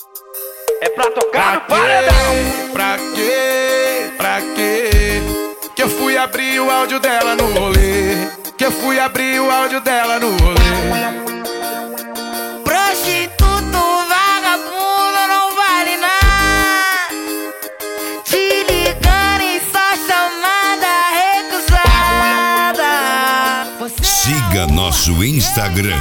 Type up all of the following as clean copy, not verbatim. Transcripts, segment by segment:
É pra tocar no paredão. Pra quê? Pra quê? Que eu fui abrir o áudio dela no rolê. Que eu fui abrir o áudio dela no rolê. Prostituto, vagabundo, não vale nada. Te ligando e só chamada recusada. Siga nosso Instagram,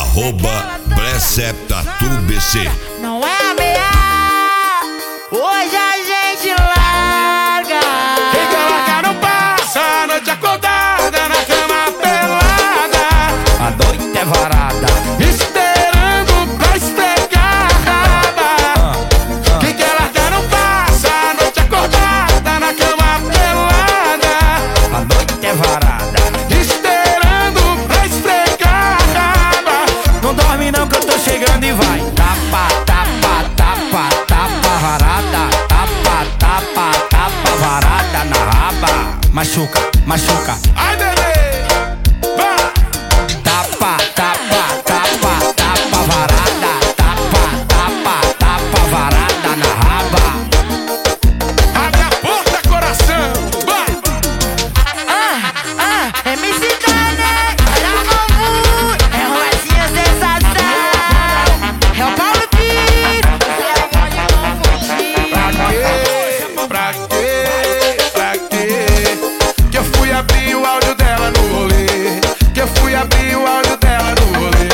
@PreceptTatuBC. Não é ameaça, hoje a gente larga. Quem quer largar não passa a noite acordada na cama pelada. A noite é varada, esperando pra esfregar a raba. Quem quer largar não passa a noite acordada na cama pelada. a noite é varada. Esperando pra esfregar a raba. Não dorme não que eu tô chegando e vai. Tapa, tapa, tapa, tapa varada. Tapa, tapa, tapa varada na raba. Machuca, machuca. Ai, bebê, vai. Tapa, tapa, tapa, tapa varada. Tapa, tapa, tapa varada na raba. Abre a porta, coração, vai. MC Dane, olha o novo, é o Rosinha sensação. É o Paulo Pires, você pode não fugir. Pra quê? Pra quê? Que eu fui abrir o áudio dela no rolê. Que eu fui abrir o áudio dela no rolê.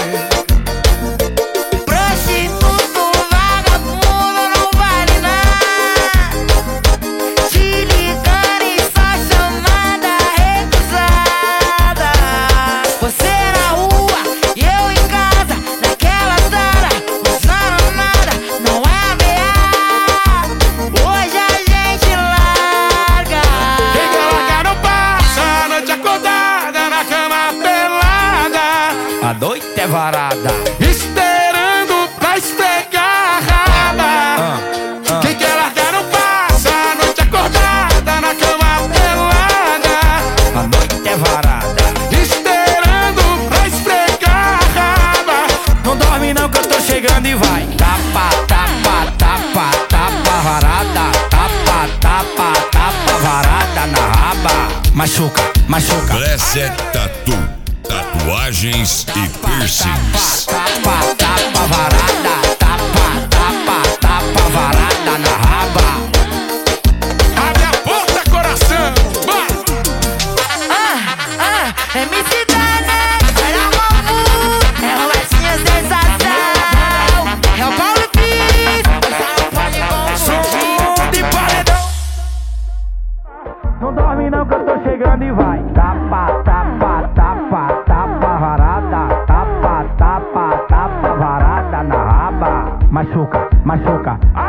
Prostituto, vagabundo, não vale nada. Te ligando e só chamada recusada. Você na rua e eu em casa, naquela sala, usando nada. Não é ameaça, hoje a gente larga. Quem quer largar não passa a noite acordada na cama pelada. A noite é varada. Esperando pra esfregar a raba. Quem quer largar não passa a noite acordada na cama pelada. A noite é varada. Esperando pra esfregar a raba. Não dorme não que eu tô chegando e vai. Tapa, tapa, tapa, tapa varada. Tapa, tapa, tapa varada na raba. Machuca, machuca. Preset Tatu, tatuagens e piercings. Tapa, tapa varada. Tapa, tapa, tapa varada na raba. Abre a porta, coração, vai. MC Dane, olha o novo, é o Rosinha sensação. É o Paulo Pires, você não pode confundir. Som de paredão. Não dorme não que eu tô chegando e vai. Tapa, tapa, tapa, tapa varada. Tapa, tapa, tapa varada na raba. Machuca, machuca.